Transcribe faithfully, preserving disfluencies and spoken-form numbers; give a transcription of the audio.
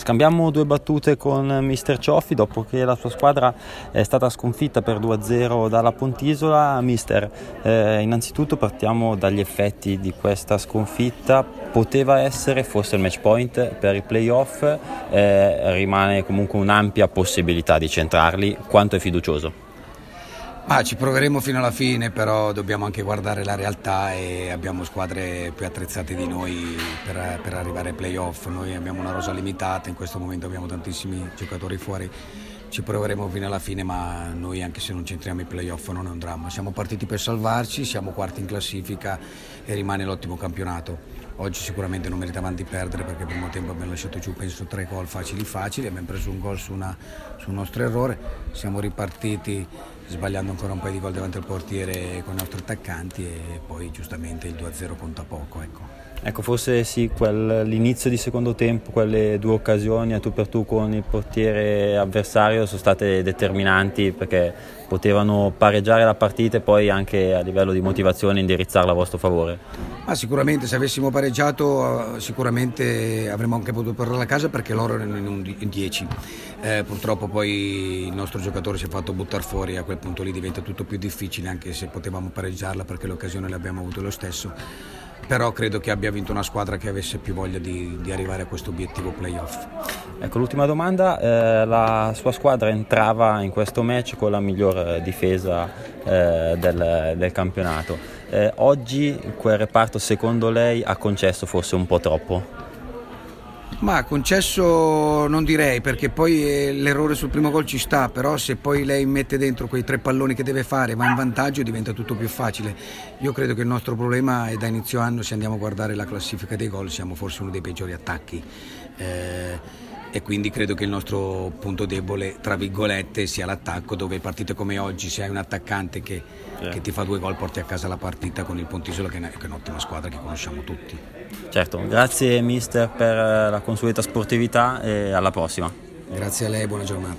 Scambiamo due battute con mister Cioffi dopo che la sua squadra è stata sconfitta per due a zero dalla Pontisola. Mister, eh, innanzitutto partiamo dagli effetti di questa sconfitta. Poteva essere, forse il match point per i playoff, eh, rimane comunque un'ampia possibilità di centrarli. Quanto è fiducioso? Ah, ci proveremo fino alla fine, però dobbiamo anche guardare la realtà e abbiamo squadre più attrezzate di noi per, per arrivare ai playoff. Noi abbiamo una rosa limitata, in questo momento abbiamo tantissimi giocatori fuori, ci proveremo fino alla fine, ma noi anche se non centriamo i playoff non è un dramma. Siamo partiti per salvarci, siamo quarti in classifica e rimane l'ottimo campionato. Oggi sicuramente non meritavamo di perdere perché il primo tempo abbiamo lasciato giù penso tre gol facili facili, abbiamo preso un gol su, una, su un nostro errore, siamo ripartiti sbagliando ancora un paio di gol davanti al portiere con i nostri attaccanti e poi giustamente il due a zero conta poco. Ecco. Ecco, forse sì, quel, l'inizio di secondo tempo, quelle due occasioni a tu per tu con il portiere avversario sono state determinanti perché potevano pareggiare la partita e poi anche a livello di motivazione indirizzarla a vostro favore. Ma sicuramente se avessimo pareggiato sicuramente avremmo anche potuto portarla a casa perché loro erano in dieci. Eh, purtroppo poi il nostro giocatore si è fatto buttare fuori e a quel punto lì diventa tutto più difficile anche se potevamo pareggiarla perché l'occasione l'abbiamo avuto lo stesso. Però credo che abbia vinto una squadra che avesse più voglia di, di arrivare a questo obiettivo playoff. Ecco, l'ultima domanda, eh, la sua squadra entrava in questo match con la miglior difesa eh, del, del campionato. Eh, oggi quel reparto secondo lei ha concesso forse un po' troppo? Ma concesso non direi perché poi eh, l'errore sul primo gol ci sta, però se poi lei mette dentro quei tre palloni che deve fare, va in vantaggio, diventa tutto più facile. Io credo che il nostro problema è da inizio anno, se andiamo a guardare la classifica dei gol siamo forse uno dei peggiori attacchi eh, e quindi credo che il nostro punto debole tra virgolette sia l'attacco, dove partite come oggi se hai un attaccante che, yeah. che ti fa due gol porti a casa la partita con il Pontisola che è un'ottima squadra che conosciamo tutti. Certo, grazie mister per la consueta sportività e alla prossima. Grazie a lei, buona giornata.